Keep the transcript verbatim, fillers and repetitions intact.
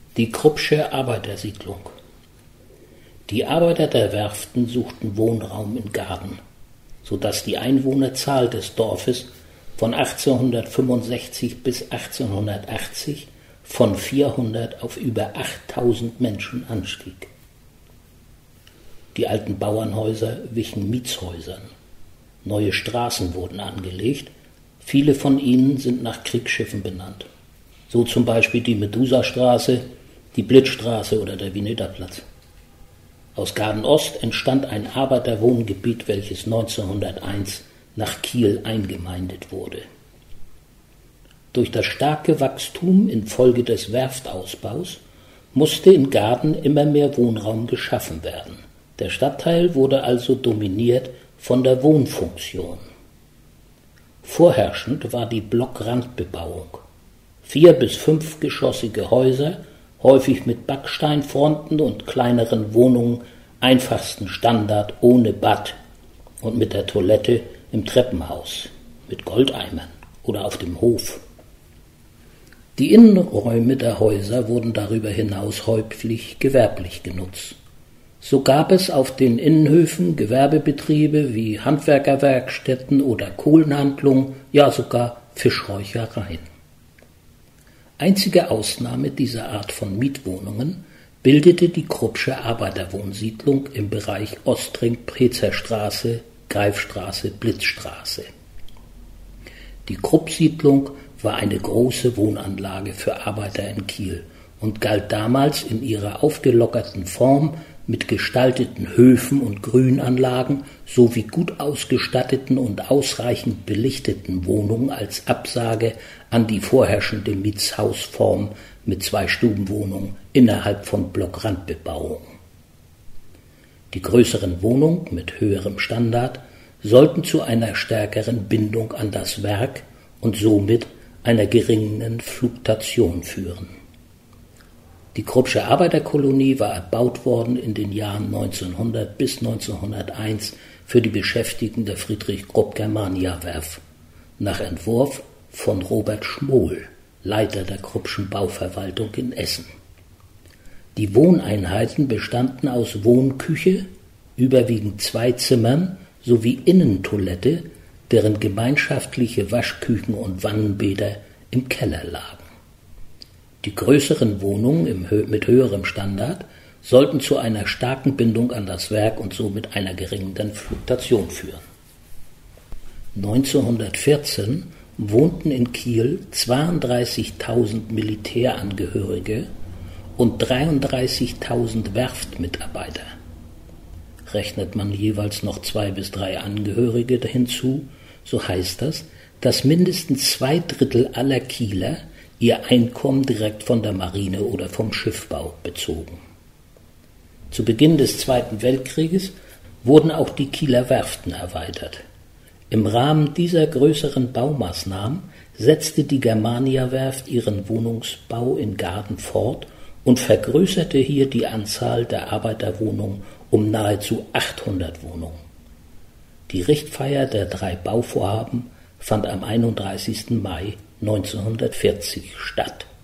Die Kruppsche Arbeitersiedlung. Die Arbeiter der Werften suchten Wohnraum in Gaarden, so dass die Einwohnerzahl des Dorfes von achtzehnhundertfünfundsechzig bis achtzehnhundertachtzig von vierhundert auf über achttausend Menschen anstieg. Die alten Bauernhäuser wichen Mietshäusern. Neue Straßen wurden angelegt, viele von ihnen sind nach Kriegsschiffen benannt. So zum Beispiel die Medusa-Straße, die Blitzstraße oder der Vineta-Platz. Aus Gaarden-Ost entstand ein Arbeiterwohngebiet, welches neunzehnhunderteins nach Kiel eingemeindet wurde. Durch das starke Wachstum infolge des Werftausbaus musste in Gaarden immer mehr Wohnraum geschaffen werden. Der Stadtteil wurde also dominiert von der Wohnfunktion. Vorherrschend war die Blockrandbebauung. Vier- bis fünfgeschossige Häuser, häufig mit Backsteinfronten und kleineren Wohnungen, einfachsten Standard ohne Bad und mit der Toilette im Treppenhaus, mit Goldeimern oder auf dem Hof. Die Innenräume der Häuser wurden darüber hinaus häufig gewerblich genutzt. So gab es auf den Innenhöfen Gewerbebetriebe wie Handwerkerwerkstätten oder Kohlenhandlung, ja sogar Fischräuchereien. Einzige Ausnahme dieser Art von Mietwohnungen bildete die Kruppsche Arbeiterwohnsiedlung im Bereich Ostring-Prezerstraße, Greifstraße, Blitzstraße. Die Krupp-Siedlung war eine große Wohnanlage für Arbeiter in Kiel und galt damals in ihrer aufgelockerten Form mit gestalteten Höfen und Grünanlagen sowie gut ausgestatteten und ausreichend belichteten Wohnungen als Absage an die vorherrschende Mietshausform mit Zwei-Stuben-Wohnungen innerhalb von Blockrandbebauung. Die größeren Wohnungen mit höherem Standard sollten zu einer stärkeren Bindung an das Werk und somit einer geringen Fluktuation führen. Die Kruppsche Arbeiterkolonie war erbaut worden in den Jahren neunzehnhundert bis neunzehnhunderteins für die Beschäftigten der Friedrich Krupp Germania Werft, nach Entwurf von Robert Schmohl, Leiter der Kruppschen Bauverwaltung in Essen. Die Wohneinheiten bestanden aus Wohnküche, überwiegend zwei Zimmern, sowie Innentoilette, deren gemeinschaftliche Waschküchen und Wannenbäder im Keller lagen. Die größeren Wohnungen im, mit höherem Standard sollten zu einer starken Bindung an das Werk und somit einer geringeren Fluktuation führen. neunzehnhundertvierzehn wohnten in Kiel zweiunddreißigtausend Militärangehörige und dreiunddreißigtausend Werftmitarbeiter. Rechnet man jeweils noch zwei bis drei Angehörige hinzu, so heißt das, dass mindestens zwei Drittel aller Kieler ihr Einkommen direkt von der Marine oder vom Schiffbau bezogen. Zu Beginn des Zweiten Weltkrieges wurden auch die Kieler Werften erweitert. Im Rahmen dieser größeren Baumaßnahmen setzte die Germania Werft ihren Wohnungsbau in Gaarden fort und vergrößerte hier die Anzahl der Arbeiterwohnungen um nahezu achthundert Wohnungen. Die Richtfeier der drei Bauvorhaben fand am einunddreißigsten Mai neunzehnhundertvierzig statt.